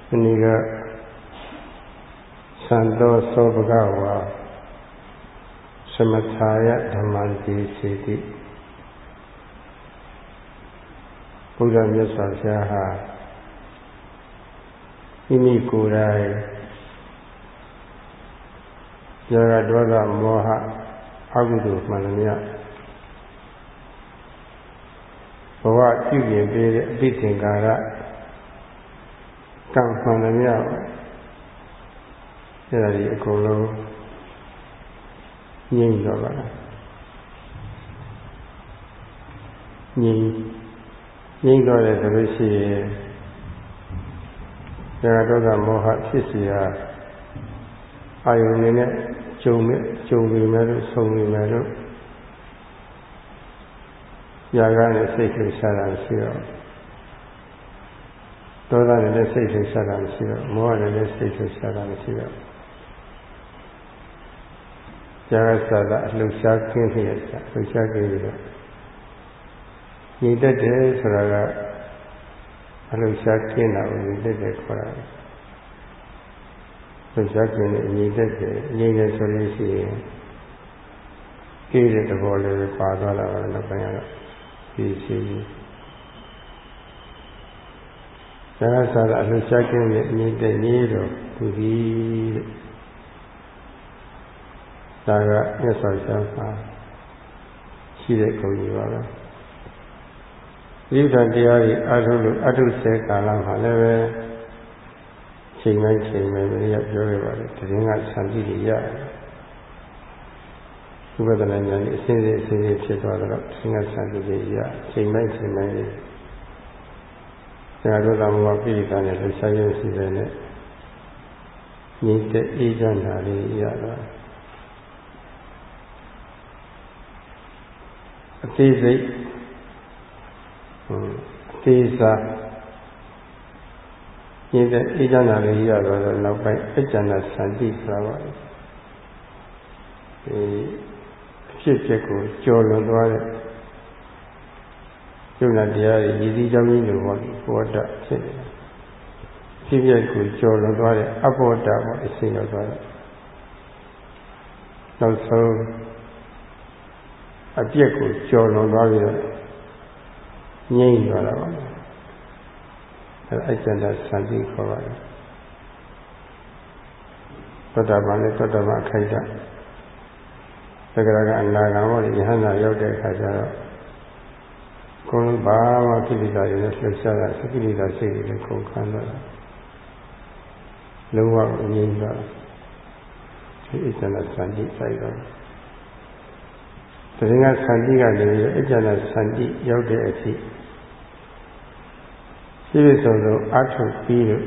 Niga Santo Sobagawa Samataya Dhammanti Siti Buddha Myasasyaha Imi Kurai Jagadwada Moha Agudu Mananya Bawa Kyuye Bede Bitingara Kam Mananya Yari Ekolo Nying Yoga Nying Yoga Tavishi Jagadwada Moha Sisiya Ayunine Chumi Meru Sumi Meru Yagana Sikhi Saran Siro Toda ne Sikhi Saran Siro Moha ne Sikhi Saran Siro Jagasada Lusa Kinhiyasa Lusa Kinhiyasa Yidade Suraga Lusa Kinhiyasa Yidade Kora Lusa Kinhiyasa Yidade Yidade Surisi Kiri the ball of the father and the Payana P.C. Jagasada Lusa Kinhiyasa Nido to be Daga Yasasyaha Shide Kogiwara Yudan Diari Adu Sekalam Haleve Chingman Yoga Tinga Sandiya Ubadana Sindi Chitwada Singa Sandiya Chingman Yadula Mapita and Sayan Sivene Nite Ijanari Yada Tisa Nite Ijanari Yada now by Ejana Sandi Flower Chicheku Jolo Dware Juna Diari Yidi Jaminu Water Chicheku Jolo Dware Aboda is single Dware Also A Piaku Jolo Dware Nying Dware Ejana Sandi Flower Totama Kaida Sagaraga and Nagamo, Yana Yoga Kajara Kulu Baba Kilida in the Sala, Sikida City, the Kokanda Luwa Yinda is an Sandi Saida. The Ringa Sandiga, Ejana Sandi Yoga Eti. She is also Atu Piru.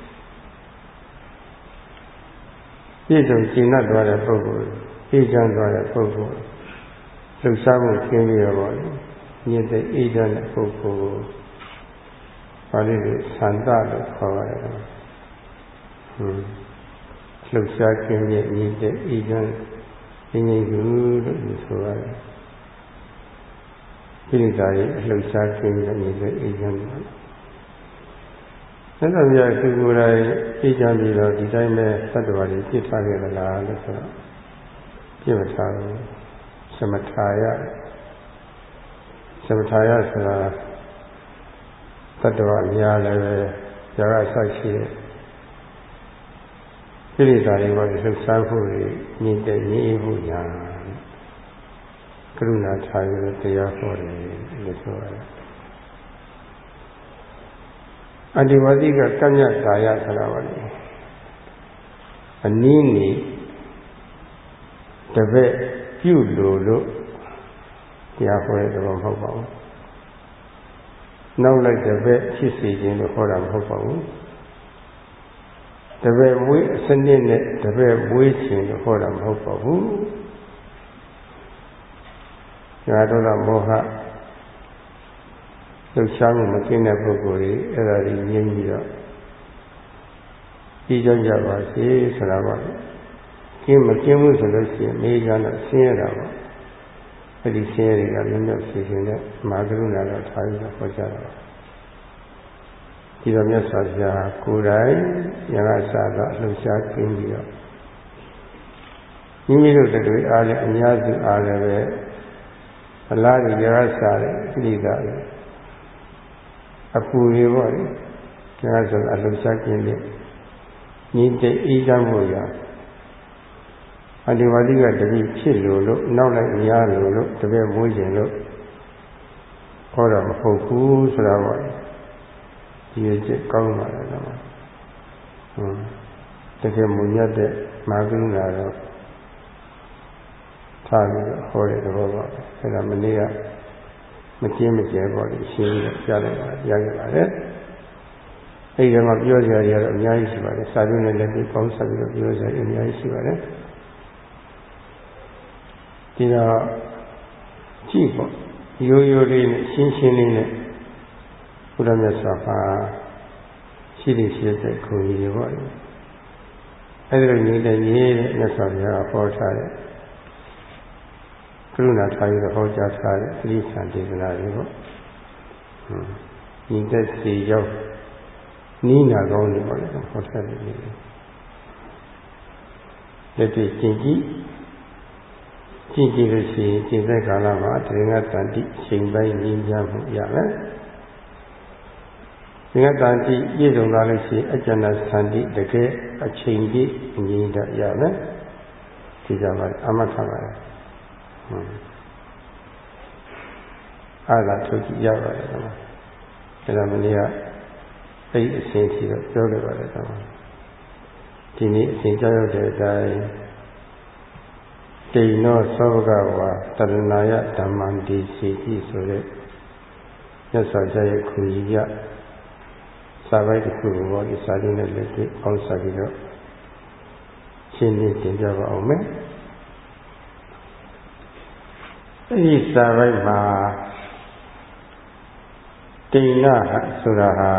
She is not what a program. Ejan Dwara Popo, Lusamu Kimio, near the Ejan Popo, Palidu Sandala Power. Lusa Kimia near the Ejan, in a good Lusuara. Pilidari, Lusa Kimia near the Ejan. Then we are to go Ejan, the designer, Sadwari, Kitari, Kimataro Samataya Sara Tadwa Yale Yarasashi Pilitari was Sampuri need the Nibu Yan Kruna Tiger Tayafori the Soil Adiwadiga Kanya Daya Sarawali a Nini The bed, you look, the operator of Hobo. Now, like the bed, she sees in the Horam Hobo. The bed, sending the bed waiting the Horam Hobo. Yadora Moha, the Shamu Makina Bogori, Eri Yinja. Ijan Java, Sarawak. Kim McKim was a major Sierra. But he said, I mean, Magruna, Tiger, Pajara. ဒီလိုမြတ်စွာဘုရားကိုယ်တိုင်ယရစာတော့လှူရှားခင်းပြီးတော့မိမိတို့တွေအားလည်းအများစုအားလည်းပဲအလားတူယရစာတဲ့ဣတိကလည်းအပူတွေပေါ့လေယရစာအလှူရှားခင်းတဲ့ညီတဲ့အေးချမ်းဖို့ရအဒီဝတိကတတိဖြစ်လို့နောက်လိုက်များလို့တပည့်မွေးခြင်းလို့ဟောတော့မဟုတ်ဘူးဆိုတော့ဒီရချက်ကောင်းပါလားတော့တကယ်မူရတဲ့မာဂိနာတော့ထားပြီးတော့ဟောတဲ့သဘောပါအဲဒါမနေ့ကမကျင်းမကျဲပေါ့လေရှင်းပြီးကြားလိုက်ပါရခဲ့ပါတယ်အဲဒီကမှပြောစရာတွေကတော့အများကြီးရှိပါတယ်စာရုံးနဲ့လည်းဒီပေါင်းဆက်ပြီးတော့ပြောစရာအများကြီးရှိပါတယ်ဒီတော့ကြည့်ပေါ့ရိုးရိုးလေးနဲ့ရှင်းရှင်းလေးနဲ့ဘုရားမြတ်စွာဘုရားရှိတဲ့ခုကြီးတွေပေါ့လေအဲဒီလိုနေတဲ့ရေးတဲ့မြတ်စွာဘုရားဟောထားတဲ့ကရုဏာထားပြီးတော့ဟောကြားထားတဲ့သတိဆံဒေသနာတွေပေါ့ညီသက်စီရောက်နီးနာကောင်းတွေပေါ့လေဟောထားတယ်လက်တွေ့ကျင့်ကြည့်လို့ရှိရင်ကျင့်တဲ့ကာလမှာတရင်ကတန်တိချိန်ပိုင်းရင်းချမှုရမယ်တရင်ကတန်တိပြည့်စုံသွားလို့ရှိရင်အကျဉ်းသန္တိတကယ်အချိန်ပြည့်ငြိမ်တတ်ရမယ်ဒီကြပါအမတ်ထားပါလေအားလာထုတ်ကြည့်ရပါတယ်ကွာအဲ့ဒါမနေ့ကအဲ့အစဉ်ရှိတော့ပြောခဲ့ပါတယ်ကွာဒီနေ့အစဉ်ကြောက်ရောက်တဲ့အတိုင်းတိနောသောဘဂဝါတရဏယဓမ္မံဒီစီတိဆိုတဲ့မြတ်စွာဘုရားရဲ့ခုကြီးပြစာပိုက်တစ်ခုကိုဒီစာရင်းနဲ့လက်တွေ့ပေါင်းစပ်ပြီးတော့ရှင်းပြတင်ပြပါအောင်မယ်အဲဒီစာပိုက်မှာတိဏဆိုတာဟာ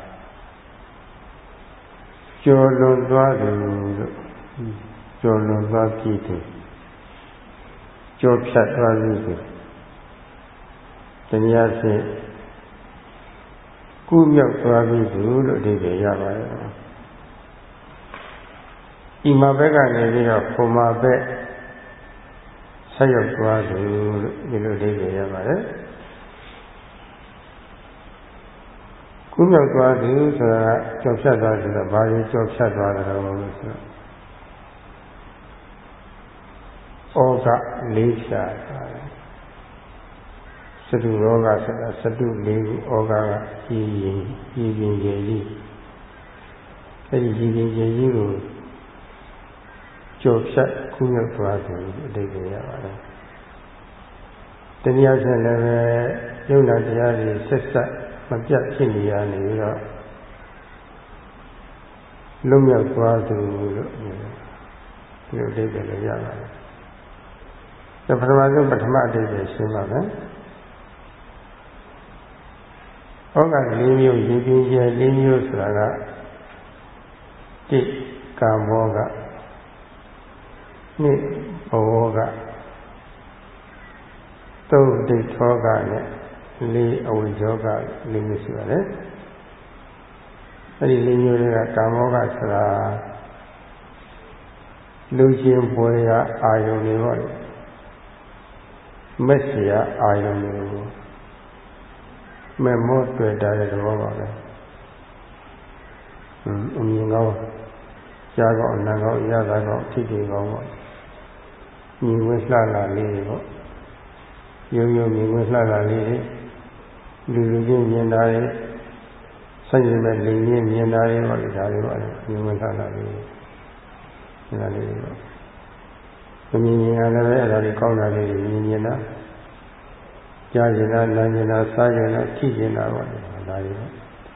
ကျော်လွန်သွားတယ်လို့ကျော်လွန်သွားပြီတယ်ကျော်ဖြတ်သွားပြီတယ်တနည်းအားဖြင့်ကုမြောက်သွားပြီလို့အဓိပ္ပာယ်ရပါတယ်ဤမှာဘက်ကနေပြီးတော့ပုံမှာဘက်ဆက်ရောက်သွားတယ်လို့ဒီလိုအဓိပ္ပာယ်ရပါတယ်ကုမြောက်သွားတယ်ဆိုတာကျော်ဖြတ်သွားတယ်ဆိုတာဘာလို့ကျော်ဖြတ်သွားတယ်လို့ဆိုတော့ဩဃလေးဖြာစတုရောဂဆိုတာစတုလေးခုဩဃကကြီးရင်ကြီးရင်ကြီးအဲဒီကြီးရင်ကြီးကိုကျော်ဖြတ်ကုမြောက်သွားတယ်လို့အဓိပ္ပာယ်ရပါတယ်တနည်းအားဖြင့်လည်းယုံနာတရားတွေဆက်ဆက်မပြတ်ဖြစ်နေရနေပြီးတော့လွတ်မြောက်သွားသူလို့ဒီလိုအဓိပ္ပာယ်လည်းရပါတယ်။ဒါပထမဆုံးပထမအဓိပ္ပာယ်ရှင်းပါမယ်။ဩဃ၄မျိုးရင်းပြင်းကျဲ၄မျိုးဆိုတာကတိကာမောကနိဘောကသုံးဒိဋ္ဌောကနဲ့လေးအဝိဇ္ဇောကလေးမျိုးရှိပါတယ်အဲဒီလေးမျိုးတွေကကာမောကဆိုတာလူချင်းပွဲရအာယုန်တွေပေါ့လေမက်စီယအာယုန်တွေကိုမဲ့မောတွေ့တာတဲ့သဘောပါပဲအမြင်ကောင်းကြားကောင်းအနံကောင်းရတာကောင်းထိတိကောင်းပေါ့ညီဝဲလှလာလေးတွေပေါ့ရုံရုံညီဝဲလှလာလေးတွေလူချင်းမြင်တာတွေဆက်ရင်မဲ့လိန်ချင်းမြင်တာတွေပေါ့လေဒါတွေပေါ့ညီဝဲလှလာလေးတွေဒါလေးတွေပေါ့မမြင်ရင်လည်းပဲအဲ့ဒါတွေကောင်းတာလေးတွေမြင်ရင်တော့ကြားရင်တော့နားရင်တော့စားရင်တော့ထိရင်တော့ပေါ့ဒါတွေပေါ့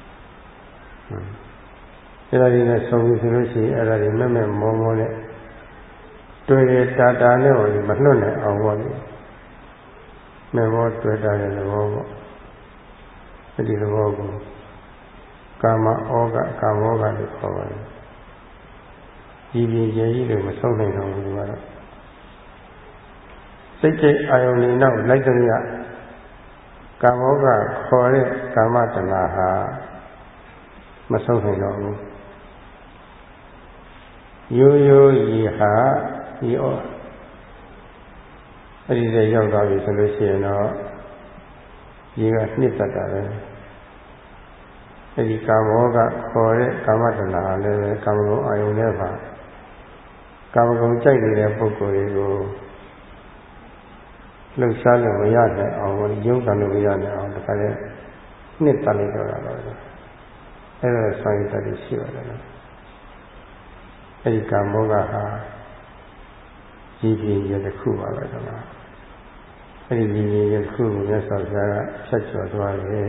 အဲ့ဒါတွေနဲ့ဆုံးပြီးဆိုလို့ရှိရင်အဲ့ဒါတွေမဲ့မဲ့မောမောနဲ့တွေ့ရတာတာနဲ့ဟိုမလွတ်နိုင်အောင်ပေါ့လေမဲ့မောတွေ့တာတဲ့သဘောပေါ့အဲ့ဒီသဘောကိုကာမဩဃကာမောဃလို့ခေါ်ပါတယ်ဒီပြင်ကျကြီးလို့မဆုံးနိုင်တော့ဘူးကတော့စိတ်စိတ်အာယုန်လေးနောက်လိုက်တဲ့ကာမောဃခေါ်တဲ့ကာမတဏှာဟာမဆုံးနိုင်တော့ဘူးရိုးရိုးကြီးဟာဒီဩအဲ့ဒီတဲ့ရောက်သွားပြီဆိုလို့ရှိရင်တော့ဒီကနှစ်သက်တာပဲအဲ့ဒီကာမောကခေါ်တဲ့ကာမတဏှာလည်းပဲကာမဂုဏ်အာယုန်နဲ့ပါကာမဂုဏ်ကြိုက်နေတဲ့ပုဂ္ဂိုလ်တွေကိုလှုပ်ရှားလို့မရနိုင်အောင်ရုပ်တံလို့မရနိုင်အောင်ဒါကြတဲ့နှစ်တက်လိုက်တော့တာပါပဲအဲ့ဒါဆိုရင်တည်းရှိပါတယ်နော်အဲ့ဒီကာမောကဟာကြီးပြင်းရတဲ့ခုပါပဲတော့အဲ့ဒီကြီးပြင်းရတဲ့ခုကိုမြတ်စွာဘုရားကဆက်ကျော်သွားတယ်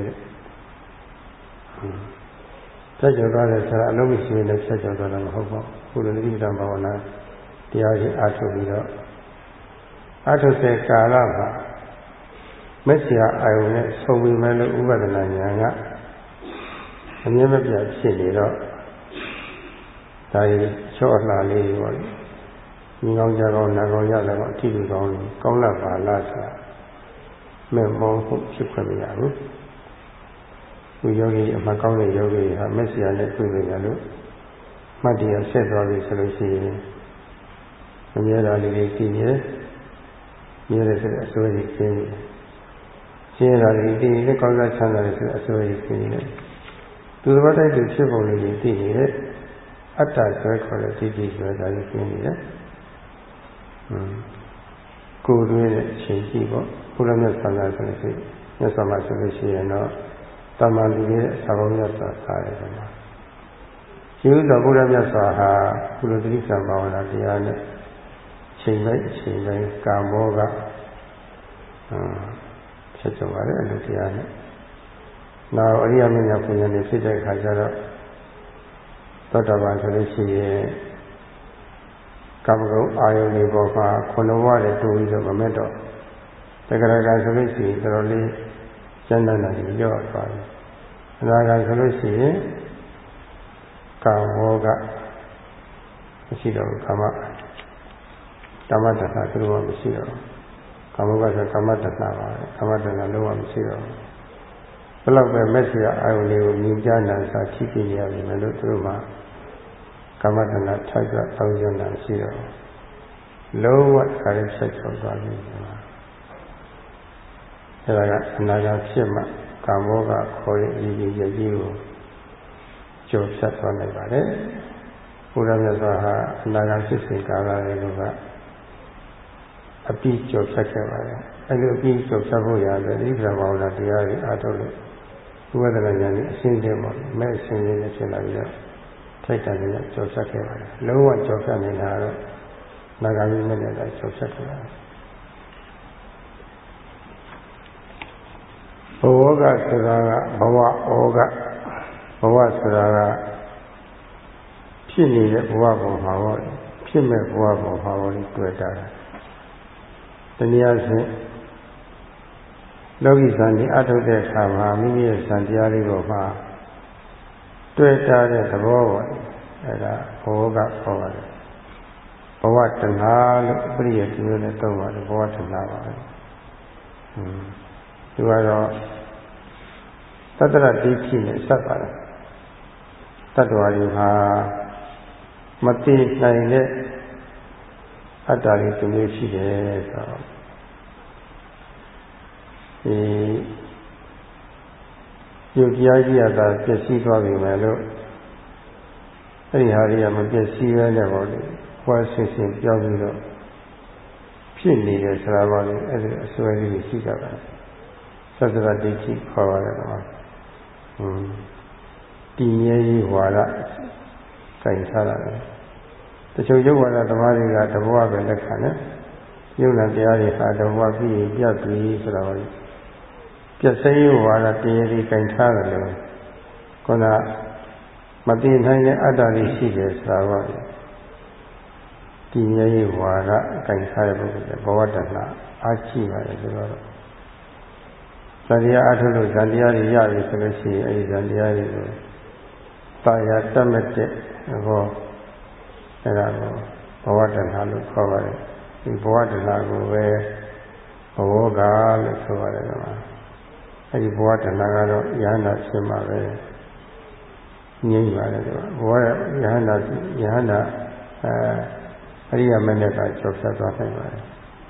ဆက်ကျော်သွားတယ်ဆိုတာအလုံးမရှိရင်လည်းဆက်ကျော်သွားတာမဟုတ်ပါဘူးခုလိုနိဗ္ဗာန်ဘာဝနာတရားကြီးအားထုတ်ပြီးတော့အားထုတ်တဲ့ကာလမှာမစ္ဆရာအာယုန်နဲ့ဆုံပြီးမှလို့ဥပဒနာဉာဏ်ကအမြဲမပြတ်ဖြစ်နေတော့ဒါရီချော့လှလေးပေါ့လေညီကောင်းကြကောင်းနာကောင်းရတယ်ပေါ့အထီးလူကောင်းလို့ကောင်းလာပါလားဆိုတာမဲ့မောဟုတ်ဖြစ်ခွင့်မရဘူးသူယောဂီအမှကောင်းတဲ့ယောဂီဟာမစ္ဆရာနဲ့တွေ့ကြရလို့မှတ်တရားဆက်သွားပြီဆိုလို့ရှိရင်အမြဲတမ်းလေးတည်နေမြဲတဲ့ဆိုတဲ့အစွဲကြီးကျင်းနေရှင်းရတာလေးတည်နေတဲ့ကောင်းစားချမ်းသာတဲ့ဆိုတဲ့အစွဲကြီးကျင်းနေသူသဘောတိုက်သူဖြစ်ပုံလေးကြီးတည်နေတဲ့အတ္တဆွဲခေါ်တဲ့တိတိဆွဲတာကြီးကျင်းနေတယ်ကိုယ်တွင်းတဲ့အချိန်ကြီးပေါ့ဘုရားမြတ်ဆန္ဒဆိုလို့ရှိရင်မြတ်စွာဘုရားဆိုလို့ရှိရင်တော့တမန်လူရဲ့အစာပေါင်းမြတ်စွာစားရတယ်ကွာရှိဥတော်ဘုရားမြတ်စွာဟာဘုလိုတိစ္ဆာဘာဝနာတရားနဲ့ချိန်တိုင်းအချိန်တိုင်းကာမောကဖြစ်ကြပါလေအလုပ်တရားနဲ့နောက်အရိယာမင်းညာပညာနဲ့ဖြစ်တဲ့အခါကျတော့သောတာပန်ဆိုလို့ရှိရင်ကာမဂုဏ်အာယုန်တွေပေါ်မှာခုနဘဝနဲ့တူပြီးတော့မမဲ့တော့တက္ကရာကဆိုလို့ရှိရင်တော်တော်လေးကျမ်းသာတယ်ကြော့သွားတယ်အနာဂတ်ဆိုလို့ရှိရင်ကာမောကမရှိတော့ဘူးကာမတဏ္ဍာသူတို့ကမရှိတော့ကာမောကဆိုကာမတဏ္ဍာပါပဲကာမတဏ္ဍာလုံးဝမရှိတော့ဘူးဘယ်လောက်ပဲမက်ဆီယာအာယုန်တွေကိုမြင်ကြနာစာထိပြရပြီမလို့သူတို့မှာကာမတဏ္ဍာထိုက်ကြတောင်းရတာရှိတော့လုံးဝခါရဆက်ချောသွားပြီအဲဒါကအနာဂတ်ဖြစ်မှကာမောကခေါ်ရဲ့အကြီးကြီးကိုကျော်ဖြတ်သွားနိုင်ပါတယ်ဘုရားမြတ်စွာဟာအနာဂတ်ဖြစ်စဉ်ကာလတွေကအပြီးကျော်ဖြတ်ခဲ့ပါတယ်အဲလိုအပြီးကျော်ဖြတ်ဖို့ရတယ်ဒီကဘာဝနာတရားတွေအားထုတ်လို့ဝိပဿနာဉာဏ်ကြီးအရှင်းချင်းပေါ့မဲ့အရှင်းချင်းနဲ့ဖြစ်လာပြီးတော့ထိုက်တန်တဲ့ကျော်ဖြတ်ခဲ့ပါတယ်လုံးဝကျော်ဖြတ်နေတာတော့နာဂာမိနဲ့လည်းကျော်ဖြတ်ခဲ့ပါတယ်ဘဝကဆိုတာကဘဝဩကဘဝဆိုတာကဖြစ်နေတဲ့ဘဝပေါ်မှာဟောဖြစ်မဲ့ဘဝပေါ်မှာဟောတွေ့တာတနည်းအားဖြင့်လောကီဇာတိအထုတ်တဲ့အခါမှာမိမိရဲ့ဇာတရားလေးပေါ်မှာတွေ့တာတဲ့သဘောပေါ့အဲဒါဘဝကခေါ်ပါတယ်ဘဝတဏှာလို့ပရိယတိလို့လည်းသုံးပါတယ်ဘဝတဏှာပါပဲဒီကတော့သတ္တရဒိဋ္ဌိနဲ့ဆက်ပါတယ်တတ္တဝါတွေဟာမသိနိုင်တဲ့အတ္တလေးတစ်မျိုးရှိတယ်ဆိုတော့ယုတ်တရားကြီးရတာပျက်စီးသွားပြီမယ်လို့အဲ့ဒီဟာတွေကမပျက်စီးပဲနဲ့ပေါ့လေဘဝဆင်းဆင်းပြောင်းပြီးတော့ဖြစ်နေတယ်ဆိုတာပေါ့လေအဲ့ဒီအစွဲလေးရှိကြပါတယ်သတ္တရဒိဋ္ဌိခေါ်ရတယ်ကွာတည်မြဲရေးဝါဒစိုက်ထားတာပဲတချို့ယုတ်ဝါဒသမားတွေကတဘဝပဲလက်ခံတယ်ယုတ်နာတရားတွေဟာတဘဝပြီးရင်ပြတ်ပြီးဆိုတော့ပြတ်စိရေးဝါဒတရားတွေခြင်ထားတယ်လို့ခုနမတည်နိုင်တဲ့အတ္တတွေရှိတယ်ဆိုတာပေါ့တည်မြဲရေးဝါဒခြင်ထားတဲ့ပုဂ္ဂိုလ်ဘဝတဏ္ဍအားရှိပါတယ်ဆိုတော့ဇန်တရားအထုလို့ဇန်တရားတွေရပြီဆိုလို့ရှိရင်အဲဒီဇန်တရားတွေကိုတာယာတတ်မဲ့တဲ့ဘောအဲဒါကိုဘဝတဏ္ဍလို့ခေါ်ပါတယ်ဒီဘဝတဏ္ဍကိုပဲဘဝကလို့ဆိုရတယ်ကွာအဲဒီဘဝတဏ္ဍကတော့ယန္တာဖြစ်မှာပဲငြိမ့်ပါတယ်ဒီဘဝယဟန္တာအရိယာမင်းကကျော်ဖြတ်သွားနိုင်ပါတယ်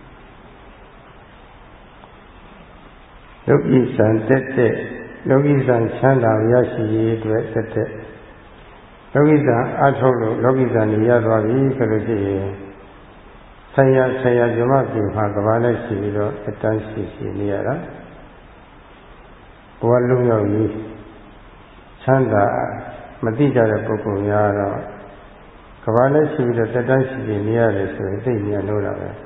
လောကီဇံတက်တဲ့လောကီဇံချမ်းသာရရှိရေးအတွက်တက်တဲ့လောကီဇံအထုတ်လို့လောကီဇံနေရသွားပြီဆိုလို့ရှိရင်ဆရာဇမပြေမှာကဘာနဲ့ရှိပြီးတော့အတန်းရှိနေရတာဘဝလုံးရောက်ရေးချမ်းသာမတိကြတဲ့ပုဂ္ဂိုလ်များတော့ကဘာနဲ့ရှိပြီးတော့တန်းရှိနေရတယ်ဆိုရင်သိဉာဏ်လို့တာပဲ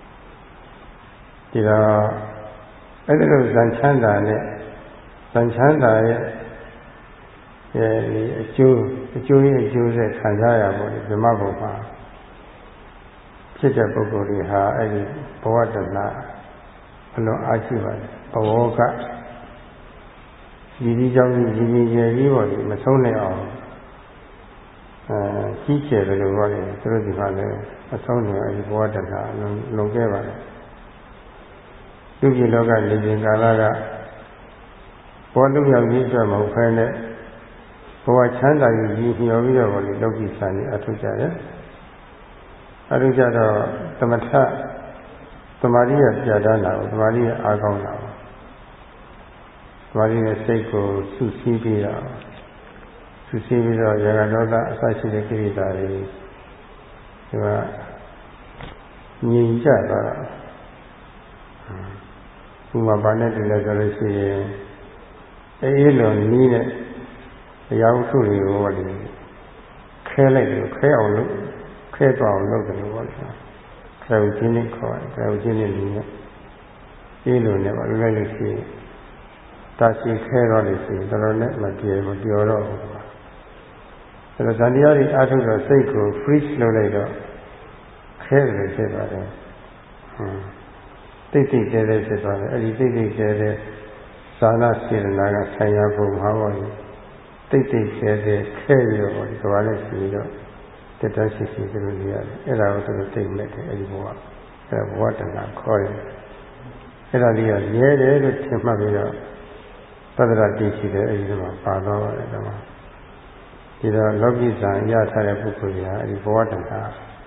ဒီတော့အဲ့ဒီလိုဇန်ချမ်းသာနဲ့ဇန်ချမ်းသာရဲ့ဒီအကျိုးဆက်ခံစားရဖို့ဒီဓမ္မဘုံမှာဖြစ်တဲ့ပုဂ္ဂိုလ်တွေဟာအဲ့ဒီဘဝတဏှာအလွန်အားရှိပါတယ်ဘဝကဒီကြောင့်ဒီကျယ်ကြီးပေါ်ဒီမဆုံးနိုင်အောင်ကြီးကျယ်တယ်လို့ပြောတယ်သူတို့ဒီမှာလည်းမဆုံးနိုင်အဲ့ဒီဘဝတဏှာလုံခဲ့ပါတယ်လူကြီးလောကနေခြင်းကာလကဘောလူရောက်ကြီးအတွက်မဟုတ်ဘဲနဲ့ဘဝချမ်းသာကြီးညှော်ပြီးတော့ဘောလေလောကီဆံကြီးအထုကြတယ်အထုကြတော့သမထသမာဓိရဲ့ပြဋ္ဌာန်းတာကိုသမာဓိရဲ့အားကောင်းတာကိုသမာဓိရဲ့စိတ်ကိုစုစည်းပြီးတော့ရာဂဒေါသအစရှိတဲ့ကိလေသာတွေဒီကငြိမ်ကြသွားတာဥပမာဘာနဲ့တူလဲဆိုလို့ရှိရင်အေးလွန်နီးတဲ့တရားဥထုတွေကိုဟောတယ်ခဲလိုက်လို့ခဲအောင်လုပ်ခဲသွားအောင်လုပ်တယ်လို့ဟောတယ်ခဲဦးချင်းနဲ့ခေါ်တယ်ခဲဦးချင်းနဲ့နီးနဲ့အေးလွန်နဲ့ဘာလို့လဲလို့ရှိရင်တာရှိခဲတော့လို့ရှိရင်တော်တော်နဲ့မပြောတော့ဘူးအဲ့တော့ဇန်တရားတွေအားထုတ်တော့စိတ်ကို freeze လုပ်လိုက်တော့ခဲတယ်ဖြစ်သွားတယ်တိတ်တိတ်ကျဲတဲ့ဖြစ်သွားတယ်အဲ့ဒီတိတ်တိတ်ကျဲတဲ့သာနာစေတနာကဆံရပုံမှာပါလေတိတ်တိတ်ကျဲတဲ့ခဲပြီးတော့ဒီကဘာနဲ့ရှိပြီးတော့တက်တန်းရှိသူတို့နေရတယ်အဲ့ဒါကိုသူတို့သိမ့်လိုက်တယ်အဲ့ဒီဘဝအဲ့ဒါဘဝတဏှာခေါ်တယ်အဲ့ဒါလေးကရဲတယ်လို့ထင်မှတ်ပြီးတော့သဒ္ဒရာတိရှိတယ်အဲ့ဒီမှာပါတော့တယ်ဒီမှာဒီတော့လောကီဇာရထားတဲ့ပုဂ္ဂိုလ်ကအဲ့ဒီဘဝတဏှာ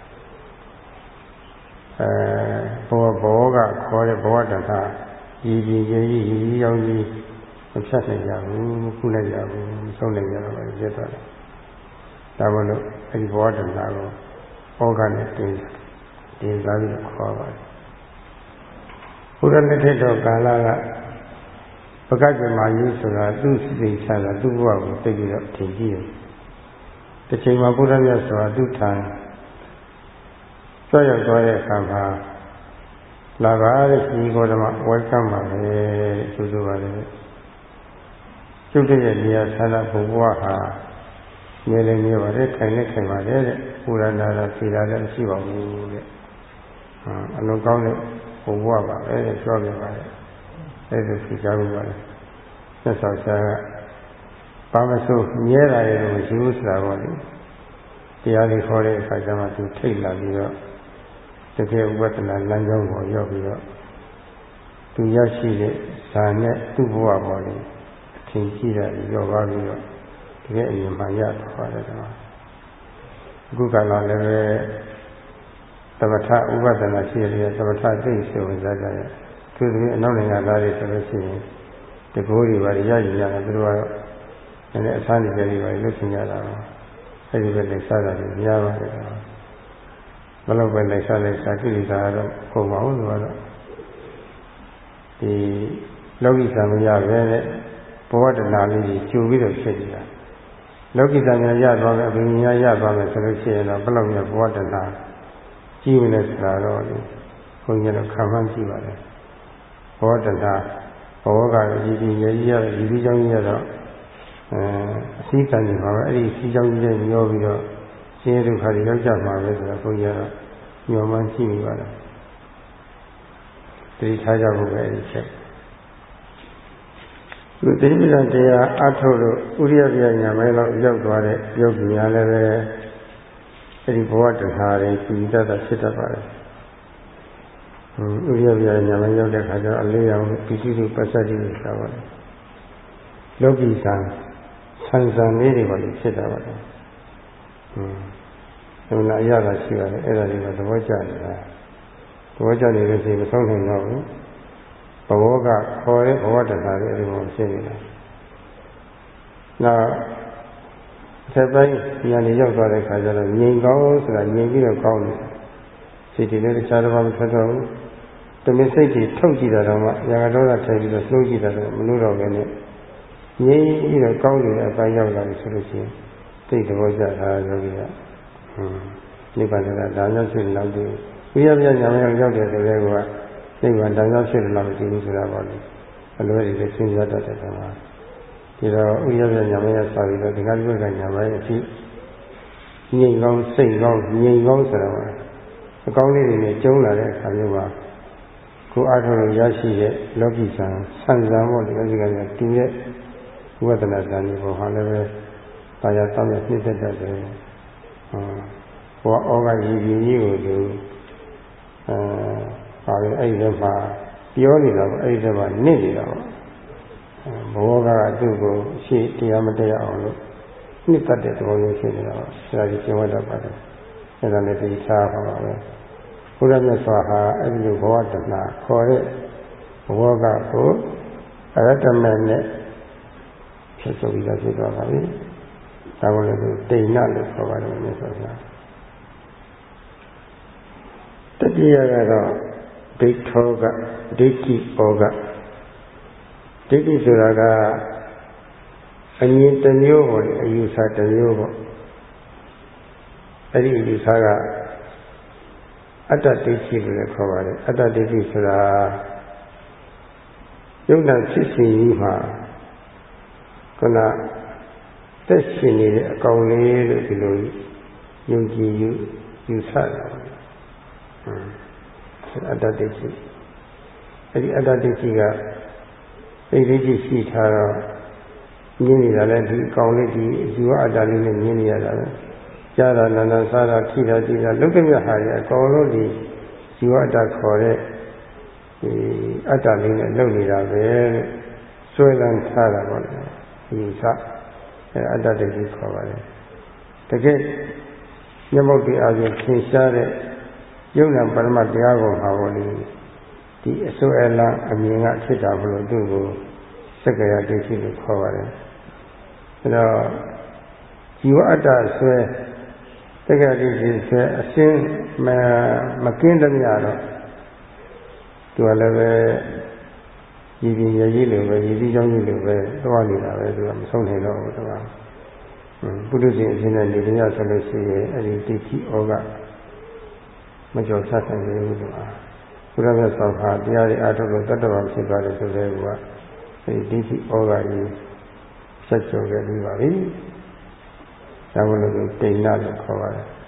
ဘောကခေါ်တဲ့ဘဝတဏ္ဍာရည်ရောက်ကြီးမဖြတ်နိုင်ကြဘူးမခုနိုင်ကြဘူးမဆုံးနိုင်ကြတော့ဘူးဖြစ်သွားတယ်ဒါမို့လို့အဲဒီဘဝတဏ္ဍာကိုဩဃနဲ့တင်စားပြီးခေါ်ပါတယ်ဘုရားလက်ထက်တော်ကာလကပကတိမာယုဆိုတာသူ့စိတ်ချတာသူ့ဘဝကိုသိပြီးတော့ထင်ကြည့်တယ်တစ်ချိန်မှာဘုရားမြတ်စွာသူ့ထံကြွရောက်သွားတဲ့အခါမှာလာပါတဲ့ဒီကိုယ်ဓမ္မဝိုင်းကမ်းပါပဲဆိုပါလေကျုပ်တဲ့နေရာဆန္ဒဘုရားဟာမြဲလည်းမြဲပါတယ်ခိုင်လည်းခိုင်ပါတယ်တဲ့ပူရဏတာဖြေတာလည်းမရှိပါဘူးတဲ့အလုံးကောင်းတဲ့ဘုရားပါပဲတဲ့ပြောပြပါတယ်အဲ့ဒါဖြေကြလို့ပါလေသက်ဆောင်ဆရာကဘာမဆိုမြဲတာရဲ့မရှိဘူးဆိုတာပေါ့လေတရားလေးခေါ်တဲ့အခါကျမှသူထိတ်လာပြီးတော့တကယ်ဝိပဿနာလမ်းကြောင်းကိုရောက်ပြီးတော့သူရရှိတဲ့ဇာနဲ့သူ့ဘဝပေါ်လေအထင်ကြီးတာရောပါပြီးတော့တကယ်အရင်မှရသွားတယ်ကွာအခုကလာလည်းပဲသမထဥပဒနာရှိရတဲ့သမထသိဆိုဝင်စားကြတယ်သူတို့အနောက်နိုင်ငံသားတွေဆိုလို့ရှိရင်တကိုးတွေပါရယူရတယ်သူတို့ကတော့လည်းအဆန်းတွေတွေပါလွတ်ချင်ကြတာအဲဒီပဲလက်စားတာကြီးများပါတယ်ဘယ်လိုပဲလက်စားကိလေသာတော့ပုံပါဘူးဆိုတော့ဒီလောကီသံဃာပဲနဲ့ဘဝတဏှာလေးကြီးကျူပြီးတော့ဖြစ်နေတာလောကီသံဃာရသွားမယ်အပင်ညာရသွားမယ်ဆိုလို့ရှိရင်တော့ဘယ်လိုမျိုးဘဝတဏှာကြီးဝင်လဲဆိုတာတော့ဒီဘုန်းကြီးတို့ခံမှန်းကြည့်ပါလေဘဝတဏှာဘဝကကြီးကြီးရရကြီးကြောင်းကြီးရတော့အစည်းကံနေပါပဲအဲ့ဒီအစည်းကြောင်းကြီးနဲ့မျောပြီးတော့ဆင်းရဲဒုက္ခတွေရောက်ကြမှာပဲဆိုတော့ဘုန်းကြီးကတော့ညော်မှန်းကြည့်နေပါလားတတိထားကြဖို့ပဲအဲ့ဒီချက်ဒီတိပိဋကတရားအထုတ်လို့ဥရိယပြညာမဲလောက်ရောက်သွားတဲ့ယောဂီများလည်းပဲအဲ့ဒီဘဝတဏှာတွေပြည်တတ်တာဖြစ်တတ်ပါတယ်ဥရိယပြညာမဲရောက်တဲ့ခါကျတော့အလေးအောင်ပိဋိစုပစ္စတိဆိုတာပါလေလောကီဆံဆန်လေးတွေပါလို့ဖြစ်တာပါလေဒီမှာအရသာရှိရတယ်အဲ့ဒါတွေကသဘောကျနေတာသဘောကျနေလို့ရှိရင်မဆုံးနိုင်တော့ဘူးဘဝကခေါ်တဲ့ဘဝတဏှာတွေအဲဒီလိုဖြစ်နေတာနောက်ဆက်ပိုင်းဉာဏ်ရောက်သွားတဲ့ခါကျတော့ငြိမ်ကောင်းဆိုတာငြိမ်ပြီးတော့ကောင်းတယ်စိတ်တွေလည်းတခြားတစ်ပါးမထွက်တော့ဘူးတမင်စိတ်တွေထုတ်ကြည့်တာတော့မှရာဂဒေါသထိုင်ပြီးတော့နှိုးကြည့်တာတော့မလို့တော့ပဲနဲ့ငြိမ်ပြီးတော့ကောင်းနေတဲ့အပိုင်းရောက်လာပြီဆိုလို့ရှိရင်သိသဘောကျတာယောဂီကနိဗ္ဗာန်ကဒါမျိုးဖြစ်လောက်တယ်ဝိရပြညာမရောက်တဲ့ဆိုတဲ့ကနိဗ္ဗာန်ဒါမျိုးဖြစ်လောက်မကြည့်ဘူးဆိုတာပေါ့လေအလွယ်တွေစဉ်းစားတတ်တဲ့ကောင်ကဒီတော့ဥရပြညာမရစာပြီးတော့ဒီကနေ့ကညာမရအဖြစ်ငြိမ်ကောင်းစိတ်ကောင်းငြိမ်ကောင်းဆိုတော့အကောင်းလေးတွေနဲ့ကျုံလာတဲ့အခါမျိုးပါကိုအားထုတ်လို့ရရှိတဲ့လောကီဆံဆံပေါ့ဒီကနေ့ကတူတဲ့ဝိပဿနာဉာဏ်တွေပေါ်ဟာလည်းပဲပါရတောင်းရပြည့်စုံတတ်တယ်ဟောဩဃရည်ကြီးကိုသူပါပဲအဲ့ဒီမှာပြောနေတာပေါ့အဲ့ဒီမှာနစ်နေတာပေါ့ဘောကသူ့ကိုရှေ့တရားမတရားအောင်လို့နှစ်သက်တဲ့သဘောမျိုးဖြစ်နေတာပေါ့ဆရာကြီးကျင့်ဝတ်တတ်ပါတယ်အဲ့ဒါလည်းသိထားပါပါပဲဘုရားမြတ်စွာဟာအဲ့ဒီလိုဘဝတဏှာခေါ်တဲ့ဘောကကိုအရတ္တမနဲ့ဖြစ်ဆိုပြီးတော့ဖြစ်သွားပါပြီဒါကိုလည်းတိဏ္ဏလို့ခေါ်ပါတယ်မြတ်စွာဘုရားတတိယကတော့ဒိဋ္ဌောကဒိဋ္ဌိဩကဒိဋ္ဌိဆိုတာကအမြင်တစ်မျိုးပေါ့အယူဆတစ်မျိုးပေါ့အဲ့ဒီအယူဆကအတ္တဒိဋ္ဌိလို့လည်းခေါ်ပါတယ်အတ္တဒိဋ္ဌိဆိုတာယုံနာဖြစ်စဉ်ကြီးမှာခုနသက်ရှင်နေတဲ့အကောင်လေးလို့ဒီလိုယုံကြည်ယူဆတယ်အတ္တဒိဋ္ဌိအဲ့ဒီအတ္တဒိဋ္ဌိကသိဒိဋ္ဌိရှိထားတော့မြင်နေတာလည်းဒီအကောင်လေးဒီဇီဝအတ္တလေးနဲ့မြင်နေရတာပဲကြားတာနာနာစားတာထိတာကြည့်တာလုံးဝမဟာရအကောင်လုံးဒီဇီဝအတ္တခေါ်တဲ့ဒီအတ္တလေးနဲ့လုပ်နေတာပဲလို့ဆွဲလန်းထားတာပေါ့လေဒီစအတ္တဒိဋ္ဌိခေါ်ပါတယ်တကယ်မျက်မှောက်တရားချင်းသင်ရှားတဲ့ယုံနာပရမတရားကိုမှာပေါ့လေဒီအစိုးအလံအမြင်ကဖြစ်တာဘလို့သူ့ကိုစက္ကရာဒိဋ္ဌိလို့ခေါ်ပါတယ်အဲတော့ဇီဝအတ္တဆွဲစက္ကရာဒိဋ္ဌိဆွဲအရှင်းမကင်းသမျှတော့သူကလည်းပဲရည်ရည်လိုပဲရည်ပြီးကြောင်းကြီးလိုပဲသွားနေတာပဲသူကမဆုံးနိုင်တော့ဘူးသူကပုထုဇဉ်အဖြစ်နဲ့နေကြဆိုလို့ရှိရင်အဲဒီဒိဋ္ဌိဩကမကြော်ဖြတ်နိုင်ဘူးသူကဘုရားမြတ်စွာဘုရားတရားတွေအားထုတ်လို့တတ္တဝါဖြစ်သွားတယ်ဆိုတဲ့ကအဲဒီဒိဋ္ဌိဩဃကြီးဆက်ကျော်ခဲ့ပြီးပါပြီ။ဒါမလို့တိဏ္ဏလို့ခေါ်ပါတယ်။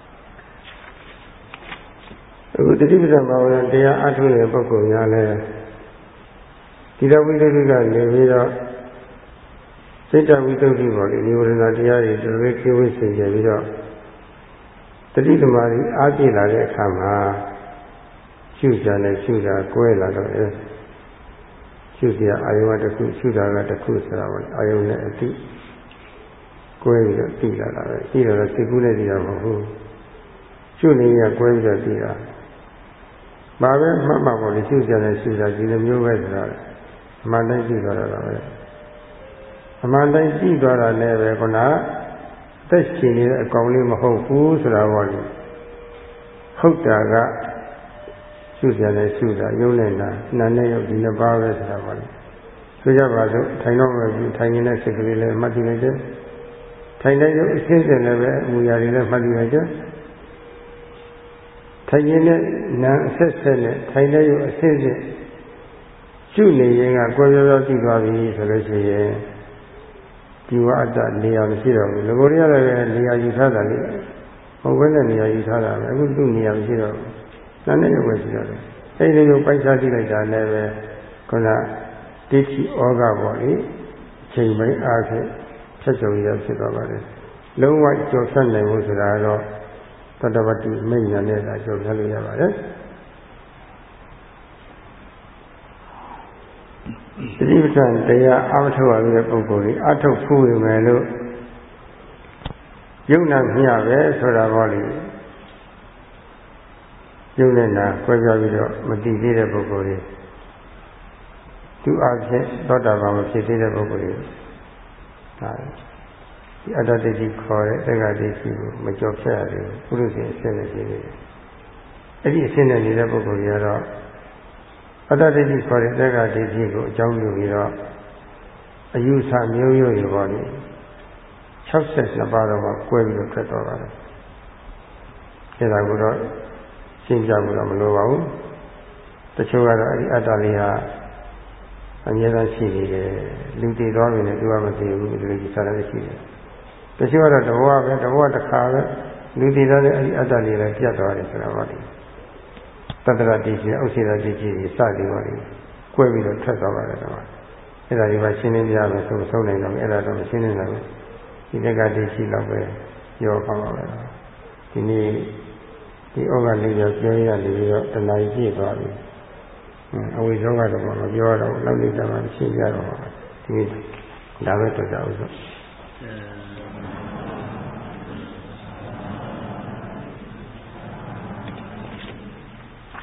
အခုတတိပဒဘာဝနာတရားအားထုတ်တဲ့ပုဂ္ဂိုလ်များလည်းဒီတော်ဝိသုဒ္ဓကနေပြီးတော့စိတ်တဝိသုဒ္ဓပေါ်လေဒီဝရဏတရားတွေတော်တော်ကျိုးဝိစင်ကြပြီးတော့တတိသမารီအားပြည့်လာတဲ့အခါမှာရှုကြနဲ့ရှုတာကွဲလာတော့ရှုစရာအာယုံတစ်ခုရှုတာကတစ်ခုဆိုတာပေါ့အာယုံနဲ့အတိကွဲပြီးတော့သိလာတာပဲသိတော့စိတ်ကူးနဲ့သိတာမဟုတ်ဘူးရှုနေရကွဲပြီးတော့သိတာဘာပဲမှတ်မှာပေါ့လေရှုစရာနဲ့ရှုတာဒီလိုမျိုးပဲဆိုတာအမှန်တိုင်းသိသွားတာပဲအမှန်တိုင်းသိသွားတာနဲ့ပဲခုနသက်ရှင်နေတဲ့အကောင်လေးမဟုတ်ဘူးဆိုတာပေါ့လေဟုတ်တာကရှုစရာနဲ့ရှုတာယုံနေတာနာနဲ့ရုပ်ဒီနှစ်ပါးပဲဆိုတာပေါ့လေဆိုကြပါစို့ထိုင်တော့ပဲထိုင်နေတဲ့စိတ်ကလေးလည်းမှတ်သိလိုက်တယ်ထိုင်တဲ့ရုပ်အစစ်စစ်လည်းပဲအမူအရာတွေလည်းမှတ်သိလိုက်တယ်ထိုင်နေတဲ့နာအဆက်ဆက်နဲ့ထိုင်တဲ့ရုပ်အစစ်စစ်ရှုနေရင်ကကိုယ်ပြောပြောသိသွားပြီဆိုလို့ရှိရင်ဒီဝအတ္တနေရာမရှိတော့ဘူးငကိုရရလည်းနေရာယူထားတာလေဘုံဘယ်နဲ့နေရာယူထားတာပဲအခုသူ့နေရာမရှိတော့ဘူးနာနဲ့ရုပ်ပဲရှိတော့တယ်အဲဒီလိုပိုက်စားကြည့်လိုက်တာလည်းပဲခုနဒိဋ္ဌိဩဃပေါ့လေအချိန်ပိုင်းအားဖြင့်ချက်ချုံရဖြစ်သွားပါတယ်လုံးဝကြော်ဖြတ်နိုင်မှုဆိုတာတော့တတ္တဝတ္တိမိညာနဲ့သာကြော်ဖြတ်လို့ရပါတယ်တတိပဋ္ဌာန်တရားအမထုတ်ရတဲ့ပုဂ္ဂိုလ်ကြီးအထုတ်ဖို့ရမယ်လို့ယုံနာမျှပဲဆိုတာပေါ့လေယုံနေတာကွဲပြားပြီးတော့မတည်သေးတဲ့ပုဂ္ဂိုလ်ကြီးသူအဖြစ်သောတာပန်မဖြစ်သေးတဲ့ပုဂ္ဂိုလ်ကြီးဒါဒီအတ္တဒိဋ္ဌိခေါ်တဲ့တက္ကဒိဋ္ဌိကိုမကြော်ဖြတ်ရသေးဘူးပုရုသေအဆင့်နဲ့ရှိနေတယ်အဲ့ဒီအဆင့်နဲ့နေတဲ့ပုဂ္ဂိုလ်ကြီးကတော့အတ္တဒိဋ္ဌိခေါ်တဲ့တက္ကဒိဋ္ဌိကိုအကြောင်းပြုပြီးတော့အယူဆမျိုးရိုးတွေပေါ့လေ62ပါးတော့ကွဲပြီးတော့ထွက်သွားပါတယ်အဲဒါကိုတော့ရှင်းပြဖို့တော့မလိုပါဘူးတချို့ကတော့အဲ့ဒီအတ္တလေးဟာအမြဲတမ်းရှိနေတယ်လူတည်သွားပြီနဲ့သူကမသိဘူးဒီလိုကြီးစားရရှိတယ်တချို့ကတော့တဘောပဲတဘောတစ်ခါပဲလူတည်သွားတဲ့အဲ့ဒီအတ္တလေးလည်းပြတ်သွားတယ်ဆိုတာပါလေတတ္တရတိရှိဥစ္စေတတိရှိစသည်ပါလေကွဲပြီးတော့ထွက်သွားပါတယ်တော့အဲ့ဒါဒီမှာရှင်းနေပြရမယ်ဆိုဆုံးနိုင်တော့အဲ့ဒါတော့မရှင်းနေနိုင်ဘူးဒီတက္ကတိရှိတော့ပဲပြောပါပါပဲဒီနေ့ဒီဩဃလေးပြောပြောရနေပြီးတော့တဏှာကြီးပြည့်သွားပြီအဝိဇ္ဇောကတော့မပြောတော့နောက်နေ့တည်းမှရှင်းပြတော့ဒီနေ့ဒါပဲတွေ့ကြအောင်ဆို